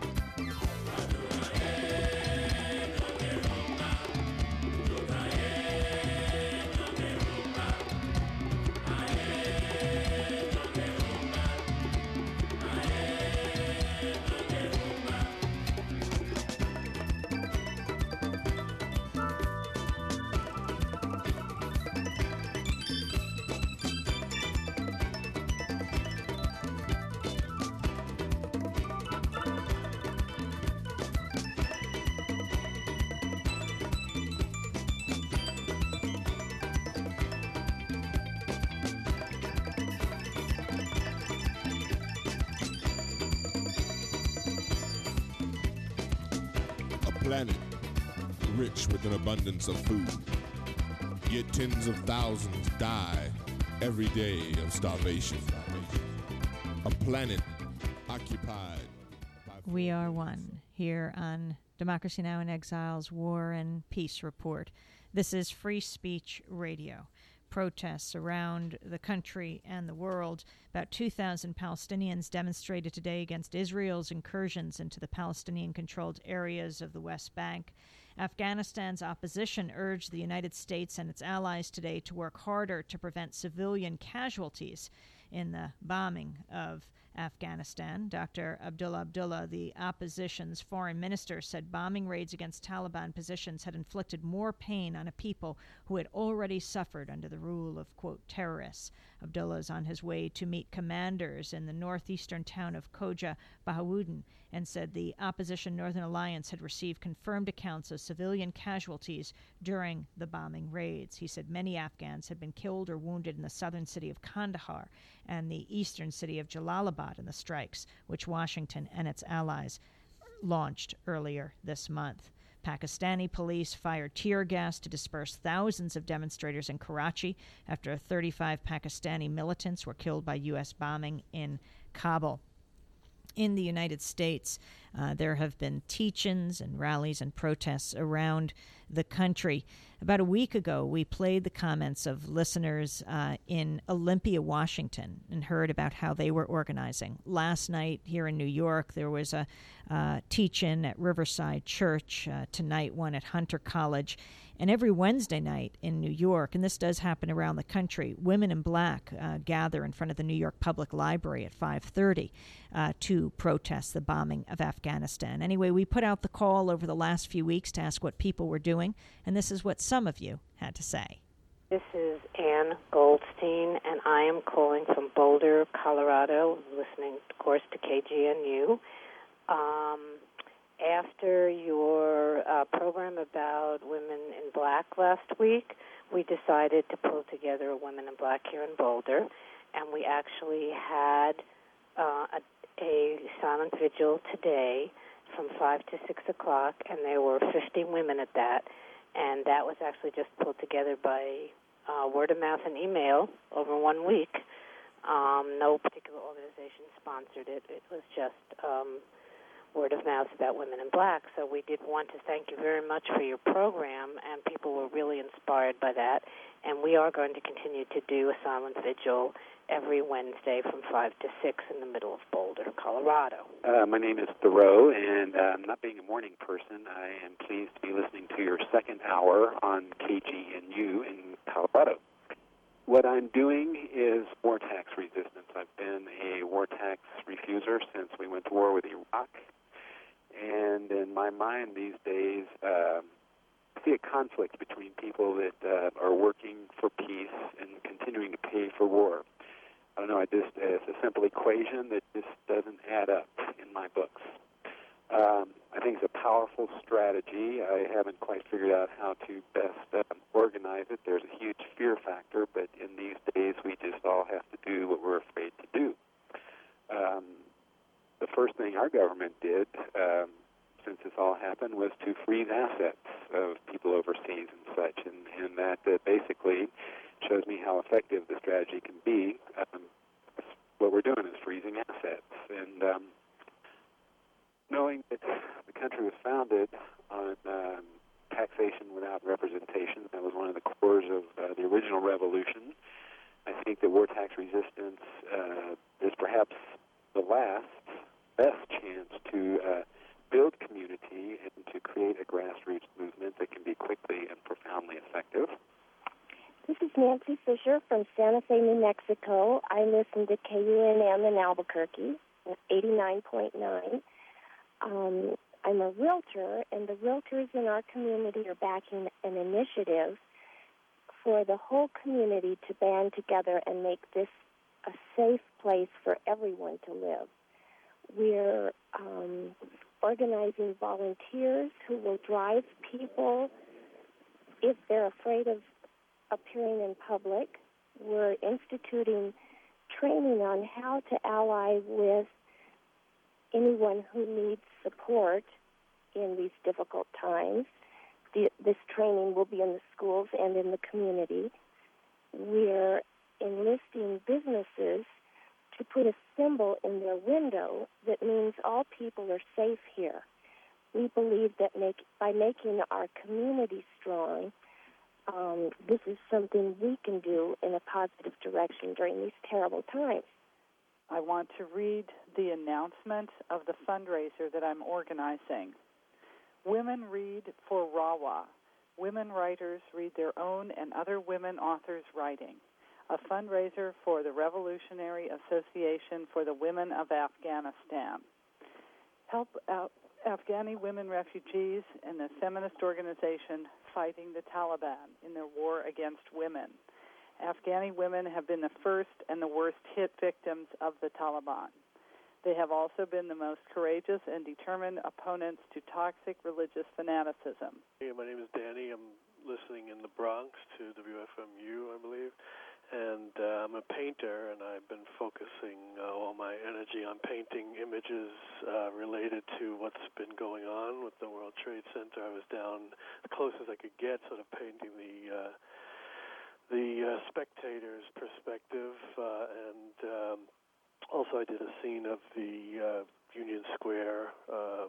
Planet rich with an abundance of food, yet tens of thousands die every day of starvation. A planet occupied by... We are one here on Democracy Now! In Exile's War and Peace Report. This is Free Speech Radio. Protests around the country and the world. About 2,000 Palestinians demonstrated today against Israel's incursions into the Palestinian-controlled areas of the West Bank. Afghanistan's opposition urged the United States and its allies today to work harder to prevent civilian casualties in the bombing of Afghanistan. Dr. Abdullah Abdullah, the opposition's foreign minister, said bombing raids against Taliban positions had inflicted more pain on a people who had already suffered under the rule of, quote, terrorists. Abdullah is on his way to meet commanders in the northeastern town of Koja Bahawuddin and said the opposition Northern Alliance had received confirmed accounts of civilian casualties during the bombing raids. He said many Afghans had been killed or wounded in the southern city of Kandahar and the eastern city of Jalalabad in the strikes, which Washington and its allies launched earlier this month. Pakistani police fired tear gas to disperse thousands of demonstrators in Karachi after 35 Pakistani militants were killed by U.S. bombing in Kabul. In the United States, There have been teach-ins and rallies and protests around the country. About a week ago, we played the comments of listeners in Olympia, Washington, and heard about how they were organizing. Last night here in New York, there was a teach-in at Riverside Church, tonight one at Hunter College, and every Wednesday night in New York, and this does happen around the country, women in black gather in front of the New York Public Library at 5:30 to protest the bombing of Afghanistan. Anyway, we put out the call over the last few weeks to ask what people were doing, and this is what some of you had to say. This is Ann Goldstein, and I am calling from Boulder, Colorado, listening, of course, to KGNU. After your program about women in black last week, we decided to pull together Women in Black here in Boulder, and we actually had a silent vigil today from 5 to 6 o'clock, and there were 50 women at that, and that was actually just pulled together by word of mouth and email over 1 week. No particular organization sponsored it. It was just word of mouth about Women in Black. So we did want to thank you very much for your program, and people were really inspired by that. And we are going to continue to do a silent vigil every Wednesday from 5 to 6 in the middle of Boulder, Colorado. My name is Thoreau, and not being a morning person, I am pleased to be listening to your second hour on KGNU in Colorado. What I'm doing is war tax resistance. I've been a war tax refuser since we went to war with Iraq. And in my mind these days, I see a conflict between people that are working for peace and continuing to pay for war. I don't know, it's a simple equation that just doesn't add up in my books. I think it's a powerful strategy. I haven't quite figured out how to best organize it. There's a huge fear factor, but in these days we just all have to do what we're afraid to do. The first thing our government did since this all happened was to freeze assets of people overseas and such, and that basically shows me how effective the strategy can be. What we're doing is freezing assets, and knowing that the country was founded on taxation without representation, that was one of the cores of the original revolution. I think that war tax resistance is perhaps the best chance to build community and to create a grassroots movement that can be quickly and profoundly effective. This is Nancy Fisher from Santa Fe, New Mexico. I listen to KUNM in Albuquerque, 89.9. I'm a realtor, and the realtors in our community are backing an initiative for the whole community to band together and make this a safe place for everyone to live. We're organizing volunteers who will drive people if they're afraid of appearing in public. We're instituting training on how to ally with anyone who needs support in these difficult times. This training will be in the schools and in the community. We're enlisting businesses to put a symbol in their window that means all people are safe here. We believe that by making our community strong, this is something we can do in a positive direction during these terrible times. I want to read the announcement of the fundraiser that I'm organizing. Women Read for RAWA. Women writers read their own and other women authors' writing. A fundraiser for the Revolutionary Association for the Women of Afghanistan. Help out Afghani women refugees and the feminist organization fighting the Taliban in their war against women. Afghani women have been the first and the worst hit victims of the Taliban. They have also been the most courageous and determined opponents to toxic religious fanaticism. Hey, my name is Danny. I'm listening in the Bronx to WFMU, I believe. And I'm a painter, and I've been focusing all my energy on painting images related to what's been going on with the World Trade Center. I was down as close as I could get, sort of painting the spectator's perspective, and also I did a scene of the Union Square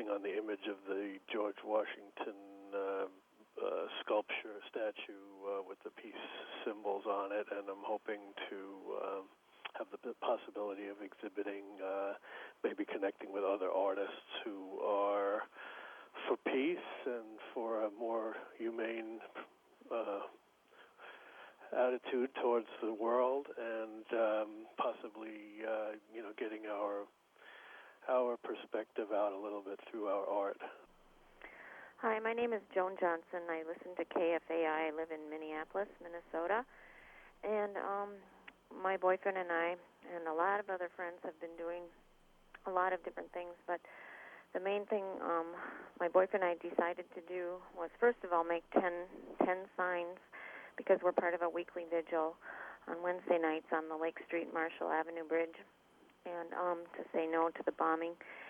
sitting on the image of the George Washington sculpture statue with the peace symbols on it, and I'm hoping to have the possibility of exhibiting, maybe connecting with other artists who are for peace and for a more humane attitude towards the world, and possibly, getting our perspective out a little bit through our art. Hi, my name is Joan Johnson. I listen to KFAI. I live in Minneapolis, Minnesota. And my boyfriend and I and a lot of other friends have been doing a lot of different things. But the main thing my boyfriend and I decided to do was, first of all, make 10 signs, because we're part of a weekly vigil on Wednesday nights on the Lake Street Marshall Avenue Bridge, and to say no to the bombing.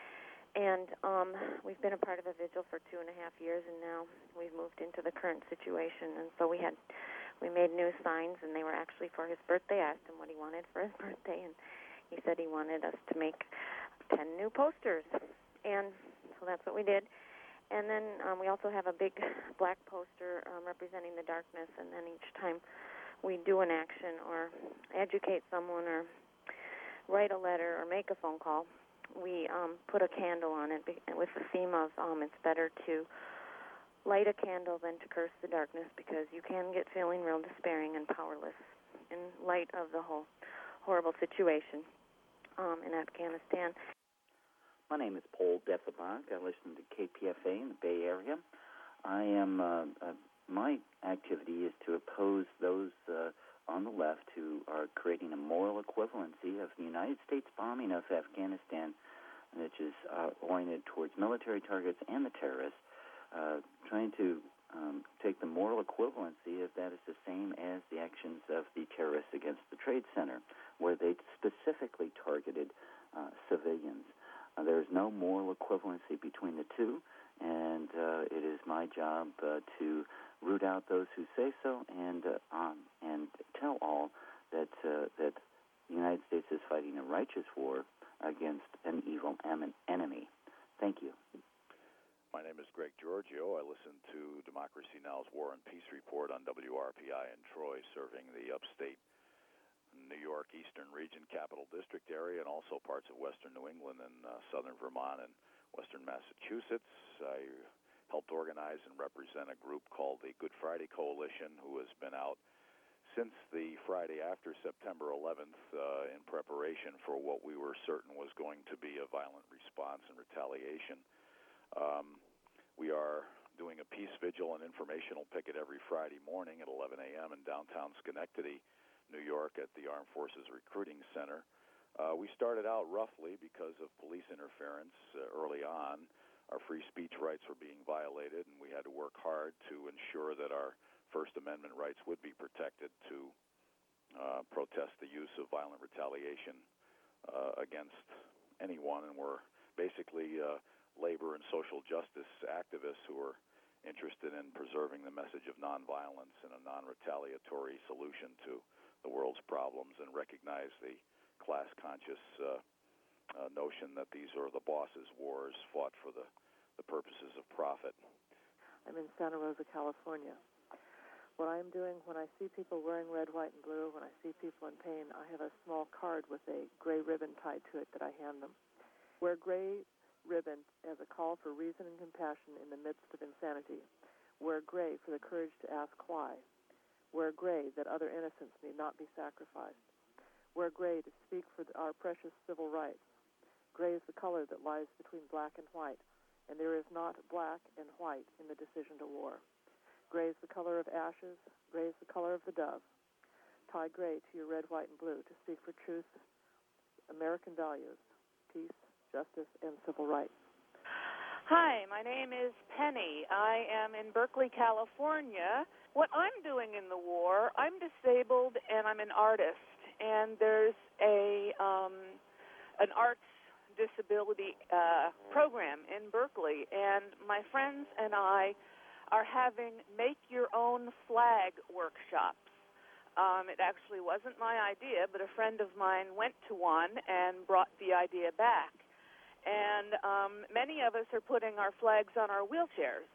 And we've been a part of a vigil for 2.5 years, and now we've moved into the current situation. And so we made new signs, and they were actually for his birthday. I asked him what he wanted for his birthday, and he said he wanted us to make 10 new posters. And so that's what we did. And then we also have a big black poster representing the darkness, and then each time we do an action or educate someone or write a letter or make a phone call, we put a candle on it with the theme of it's better to light a candle than to curse the darkness, because you can get feeling real despairing and powerless in light of the whole horrible situation in Afghanistan. My name is Paul Defenbach. I listen to KPFA in the Bay Area. I am my activity is to oppose those on the left who are creating a moral equivalency of the United States bombing of Afghanistan, which is oriented towards military targets and the terrorists, trying to take the moral equivalency of that is the same as the actions of the terrorists against the Trade Center, where they specifically targeted civilians. There is no moral equivalency between the two, and it is my job to root out those who say so, and tell all that the United States is fighting a righteous war against an evil enemy. Thank you. My name is Greg Giorgio. I listen to Democracy Now!'s War and Peace Report on WRPI in Troy, serving the upstate New York Eastern Region Capital District area, and also parts of western New England and southern Vermont and western Massachusetts. I helped organize and represent a group called the Good Friday Coalition, who has been out since the Friday after September 11th in preparation for what we were certain was going to be a violent response and retaliation. We are doing a peace vigil and informational picket every Friday morning at 11 a.m. in downtown Schenectady, New York, at the Armed Forces Recruiting Center. We started out roughly because of police interference early on. Our free speech rights were being violated, and we had to work hard to ensure that our First Amendment rights would be protected to protest the use of violent retaliation against anyone. And we're basically labor and social justice activists who are interested in preserving the message of nonviolence and a non-retaliatory solution to the world's problems, and recognize the class-conscious notion that these are the bosses' wars fought for the purposes of profit. I'm in Santa Rosa, California. What I'm doing when I see people wearing red, white, and blue, when I see people in pain, I have a small card with a gray ribbon tied to it that I hand them. Wear gray ribbon as a call for reason and compassion in the midst of insanity. Wear gray for the courage to ask why. Wear gray that other innocents need not be sacrificed. Wear gray to speak for our precious civil rights. Gray is the color that lies between black and white, and there is not black and white in the decision to war. Gray is the color of ashes. Gray is the color of the dove. Tie gray to your red, white, and blue to speak for truth, American values, peace, justice, and civil rights. Hi, my name is Penny. I am in Berkeley, California. What I'm doing in the war, I'm disabled and I'm an artist. And there's an arts disability program in Berkeley. And my friends and I are having make-your-own flag workshops. It actually wasn't my idea, but a friend of mine went to one and brought the idea back. And many of us are putting our flags on our wheelchairs.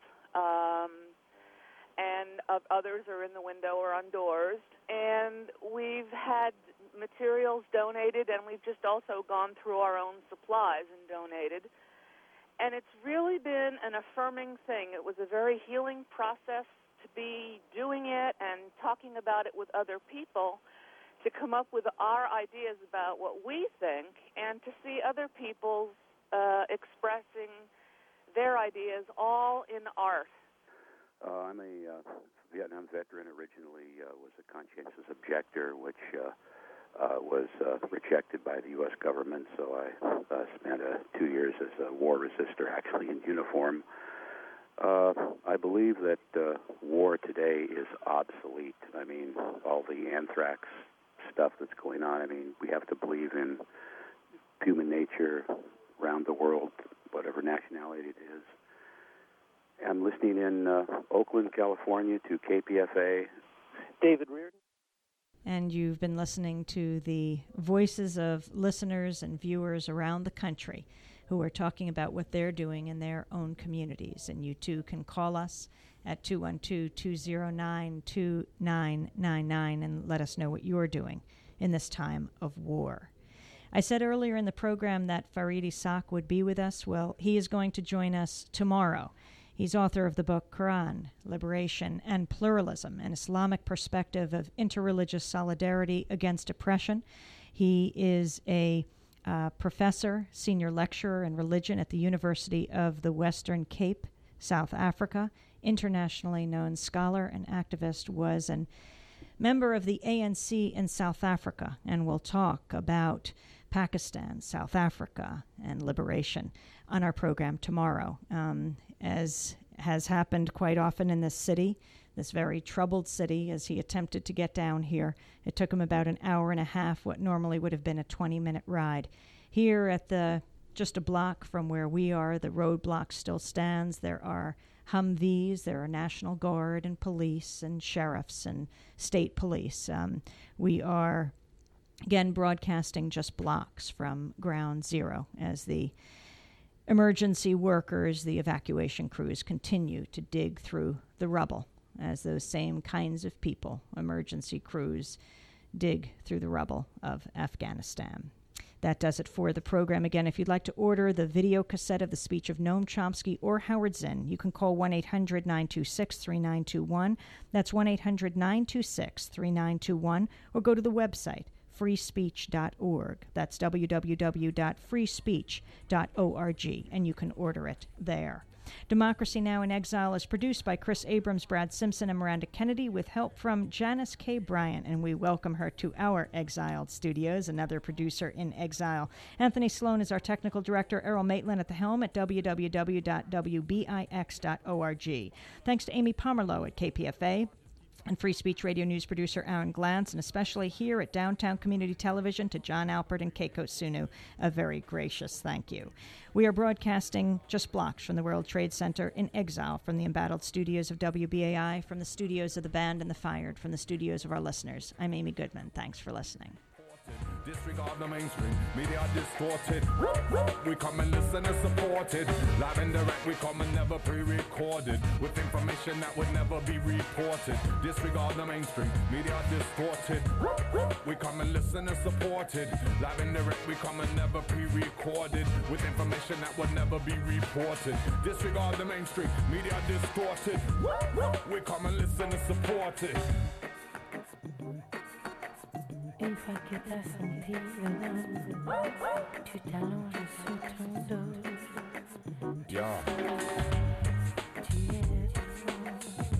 And others are in the window or on doors. And we've had materials donated, and we've just also gone through our own supplies and donated. And it's really been an affirming thing. It was a very healing process to be doing it and talking about it with other people, to come up with our ideas about what we think, and to see other people expressing their ideas all in art. I'm a Vietnam veteran. Originally was a conscientious objector, which was rejected by the U.S. government, so I spent 2 years as a war resistor, actually in uniform. I believe that war today is obsolete. I mean, all the anthrax stuff that's going on, I mean, we have to believe in human nature around the world, whatever nationality it is. I'm listening in Oakland, California to KPFA. David Reardon. And you've been listening to the voices of listeners and viewers around the country who are talking about what they're doing in their own communities. And you too can call us at 212-209-2999 and let us know what you're doing in this time of war. I said earlier in the program that Fareed Issac would be with us. Well, he is going to join us tomorrow. He's author of the book Quran, Liberation and Pluralism, an Islamic Perspective of Interreligious Solidarity Against Oppression. He is a professor, senior lecturer in religion at the University of the Western Cape, South Africa, internationally known scholar and activist, was a member of the ANC in South Africa, and we'll talk about Pakistan, South Africa, and liberation on our program tomorrow. As has happened quite often in this city, this very troubled city, as he attempted to get down here. It took him about an hour and a half, what normally would have been a 20-minute ride. Here at just a block from where we are, the roadblock still stands. There are Humvees, there are National Guard and police and sheriffs and state police. We are, again, broadcasting just blocks from Ground Zero as the emergency workers, the evacuation crews, continue to dig through the rubble as those same kinds of people, emergency crews, dig through the rubble of Afghanistan. That does it for the program. Again, if you'd like to order the video cassette of the speech of Noam Chomsky or Howard Zinn, you can call 1-800-926-3921. That's 1-800-926-3921, or go to the website, freespeech.org. That's www.freespeech.org, and you can order it there. Democracy Now! In Exile is produced by Chris Abrams, Brad Simpson, and Miranda Kennedy, with help from Janice K. Bryant, and we welcome her to our exiled studios, another producer in exile. Anthony Sloan is our technical director, Errol Maitland at the helm at www.wbix.org. Thanks to Amy Pomerlow at KPFA, and Free Speech Radio News producer Aaron Glantz, and especially here at Downtown Community Television to John Alpert and Keiko Sunu, a very gracious thank you. We are broadcasting just blocks from the World Trade Center in exile, from the embattled studios of WBAI, from the studios of the band and the Fired, from the studios of our listeners. I'm Amy Goodman. Thanks for listening. Disregard the mainstream, media distorted. We come and listen and support it. Live and direct, we come and never pre-recorded, with information that would never be reported. Disregard the mainstream, media distorted. We come and listen and support it. Live and direct, we come and never pre-recorded, with information that would never be reported. Disregard the mainstream, media distorted. We come and listen and support it. Une fois que t'as senti le vent, tu t'allonges sur ton dos. Yeah. Tu es devant,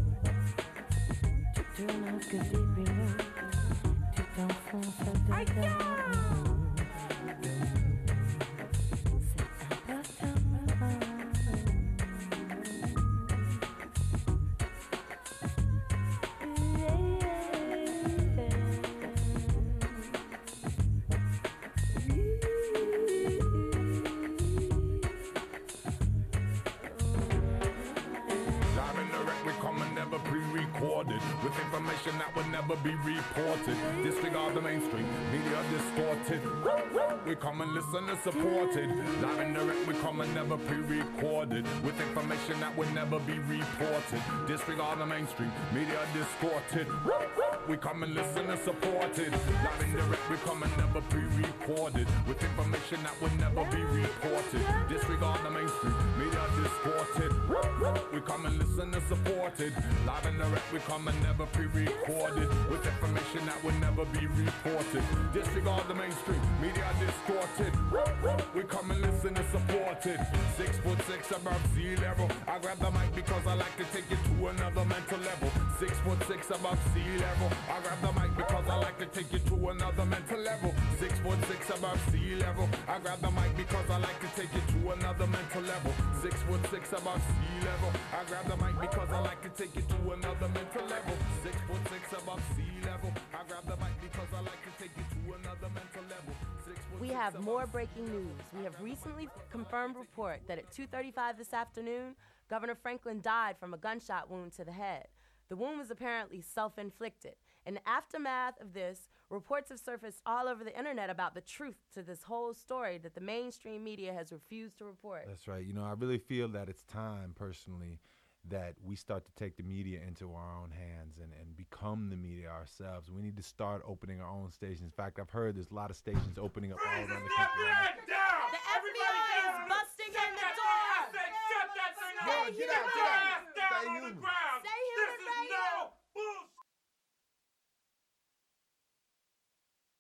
tu tournes un peu des vélos, tu t'enfonces dedans. C'est important. With information information that would never be reported. Disregard the mainstream, media distorted. We come and listen and support it. Live and direct, we come and never pre-recorded. With information that would never be reported. Disregard the mainstream, media distorted. We come and listen and support it. Live and direct, we come and never pre-recorded. With information that would never be reported. Disregard the mainstream, media distorted. We come and listen and support it. Live and direct, we come and never pre-recorded. With information that would never be reported. Disregard the mainstream, media distorted. We come and listen and support it. 6'6" above sea level. I grab the mic because I like to take it to another mental level. 6'6" above sea level. I grab the mic because I like to take it to another mental level. 6'6" above sea level. I grab the mic because I like to take it to another mental level. 6'6" above sea level. I grab the mic because I like to take it to another mental level. 6'6" above sea level. I grab the mic because I like to take it to another mental level. We have more breaking news. We have recently confirmed report that at 2:35 this afternoon, Governor Franklin died from a gunshot wound to the head. The wound was apparently self-inflicted. In the aftermath of this, reports have surfaced all over the internet about the truth to this whole story that the mainstream media has refused to report. That's right. You know, I really feel that it's time, personally, that we start to take the media into our own hands and become the media ourselves. We need to start opening our own stations. In fact, I've heard there's a lot of stations opening up all around the country. The FBI is busting in the door! Shut that thing up! Get out! Down on the ground!